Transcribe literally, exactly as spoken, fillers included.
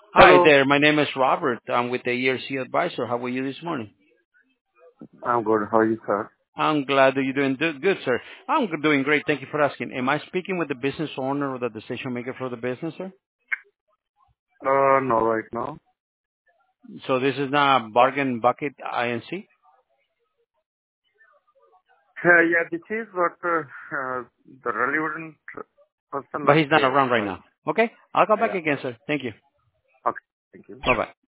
Hi Hello. there. My name is Robert. I'm with the E R C Advisor. How are you this morning? I'm good. How are you, sir? I'm glad that you're doing do- good, sir. I'm g- doing great. Thank you for asking. Am I speaking with the business owner or the decision maker for the business, sir? Uh, no, right now. So this is not Bargain Bucket I N C, Yeah, yeah, this is what uh, uh, the relevant person but not he's not here, around right right? now. Okay? I'll call back Yeah. again, sir. Thank you. Okay. Thank you. Bye-bye.